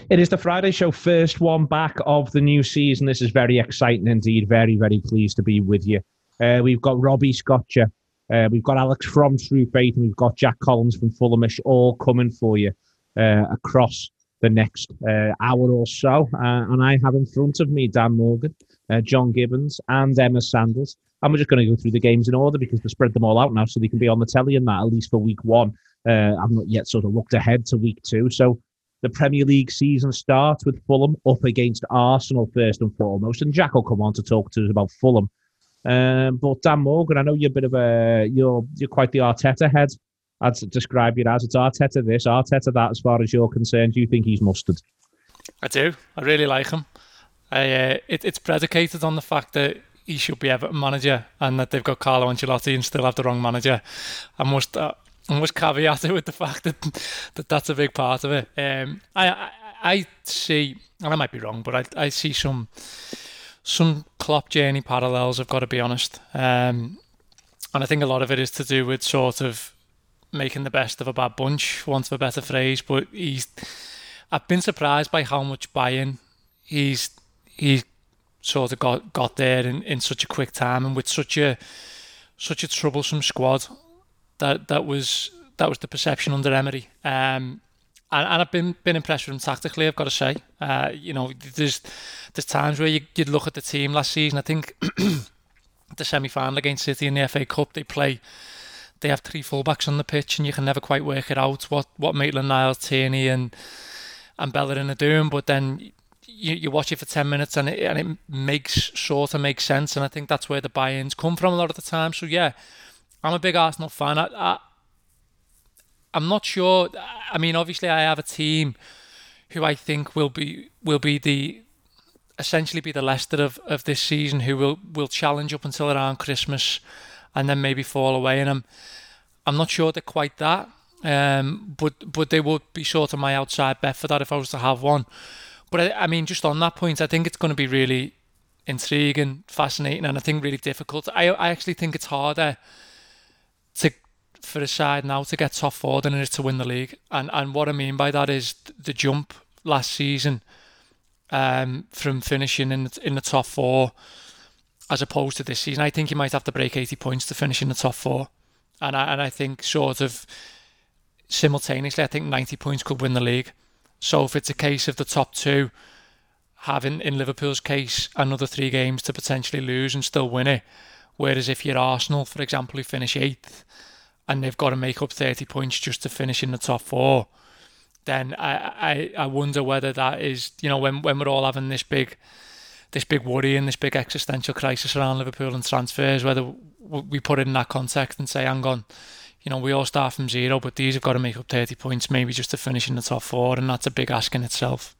It is the Friday show, first one back of the new season. This is very exciting indeed. Very, very pleased to be with you. We've got Robbie Scotcher, we've got Alex from True Faith, and we've got Jack Collins from Fulhamish all coming for you across the next hour or so. And I have in front of me Dan Morgan, John Gibbons, and Emma Sanders. And we're just going to go through the games in order because they spread them all out now so they can be on the telly and that, at least for week one. I've not yet sort of looked ahead to week two. So the Premier League season starts with Fulham up against Arsenal first and foremost. And Jack will come on to talk to us about Fulham. But Dan Morgan, I know you're a bit of you're quite the Arteta head. I'd describe you as. It's Arteta this, Arteta that as far as you're concerned. Do you think he's mustard? I do. I really like him. It's predicated on the fact that he should be Everton manager and that they've got Carlo Ancelotti and still have the wrong manager. I must caveat it with the fact that that's a big part of it. I see, and I might be wrong, but I see some Klopp journey parallels, I've got to be honest. And I think a lot of it is to do with sort of making the best of a bad bunch, for want of a better phrase. But I've been surprised by how much buy-in he's sort of got there in such a quick time and with such a troublesome squad. That was the perception under Emery. And I've been impressed with him tactically, I've got to say. There's times where you'd look at the team last season. I think the semi-final against City in the FA Cup, they have three fullbacks on the pitch and you can never quite work it out what Maitland-Niles, Tierney and Bellerin are doing. But then you watch it for 10 minutes and it makes sense. And I think that's where the buy-ins come from a lot of the time. So yeah, I'm a big Arsenal fan. I'm not sure. I mean, obviously, I have a team who I think will be essentially the Leicester of this season, who will challenge up until around Christmas, and then maybe fall away. And I'm not sure they're quite that. But they would be sort of my outside bet for that if I was to have one. But I mean, just on that point, I think it's going to be really intriguing, fascinating, and I think really difficult. I actually think it's harder for a side now to get top four than it is to win the league. And what I mean by that is the jump last season from finishing in the top four as opposed to this season. I think you might have to break 80 points to finish in the top four. And I think sort of simultaneously, I think 90 points could win the league. So if it's a case of the top two having, in Liverpool's case, another 3 games to potentially lose and still win it, whereas if you're Arsenal, for example, who finish 8th, and they've got to make up 30 points just to finish in the top 4, then I wonder whether that is, when we're all having this big worry and this big existential crisis around Liverpool and transfers, whether we put it in that context and say, hang on, we all start from 0, but these have got to make up 30 points maybe just to finish in the top 4, and that's a big ask in itself.